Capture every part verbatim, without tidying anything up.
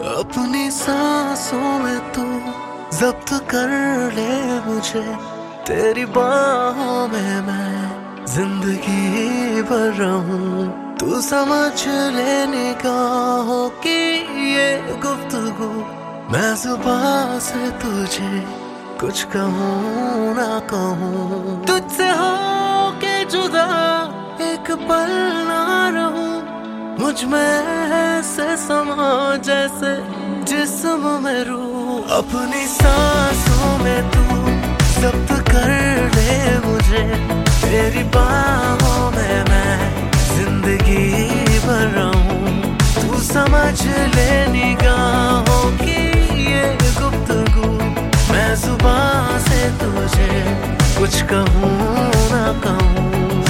अपनी सांसों में तू जब्त कर ले मुझे, तेरी बाहों में मैं जिंदगी भर रहूं। तू समझ ले निगाहों की ये गुफ्तगू, मैं जुबान से तुझे कुछ कहूँ ना कहूँ। तुझसे हो के जुदा एक पल ना रहूं, मुझ में से समा जैसे जिस्म में रूह। अपनी सांसों में तू जब्त कर ले मुझे, तेरी बाहों में मैं जिंदगी भर रहूं। तू समझ ले निगाहों की ये गुफ्तगू, मैं जुबान से तुझे कुछ कहूँ ना कहूँ।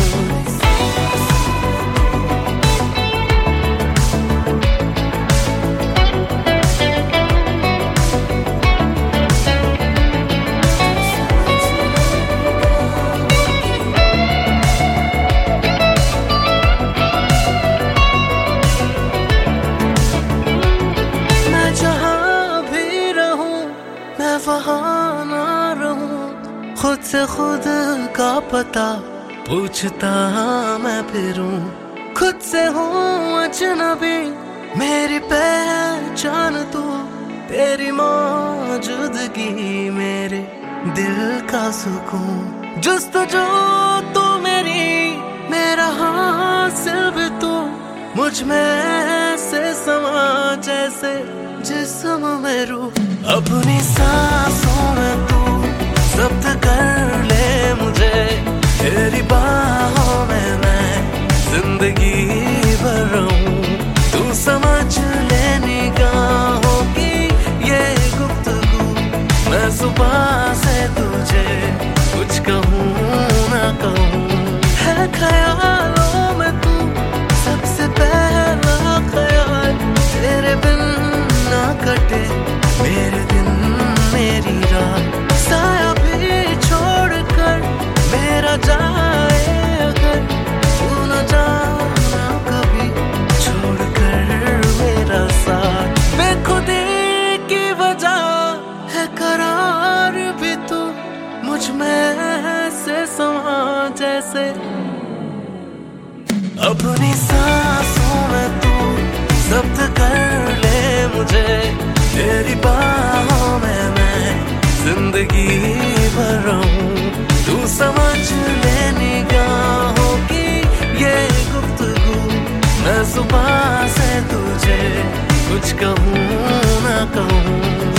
वहाँ ना रहूं, खुद से खुद का पता पूछता मैं फिरूं। खुद से हूँ अजनबी, मेरी पहचान तू, तेरी मौजूदगी मेरे दिल का सुकून। जुस्तजू तू मेरी, मेरा हासिल भी तू, मुझ में से समा जैसे जिस्म में रूह। अपनी सांसों में तू जब्त कर ले मुझे, तेरी बाहों में मैं जिंदगी भर रहूं। तू समझ ले निगाहों की ये गुफ्तगू, मैं जुबान से तुझे कुछ कहूँ ना कहूँ। है ख्यालों में तू सबसे पहला ख्याल, तेरे बिन ना कटे मेरे दिन मेरी रात। साया भी छोड़कर मेरा जाए अगर, तू न जाना कभी छोड़कर मेरा साथ। बेखुदी की वजह है करार भी तू, मुझ में से समा जैसे। अपनी सांसों में तू जब्त कर ले मुझे, तेरी बाहों में मैं जिंदगी भर रहूं। तू समझ ले निगाहों की ये गुफ्तगू, मैं जुबान से तुझे कुछ कहूँ ना कहूँ।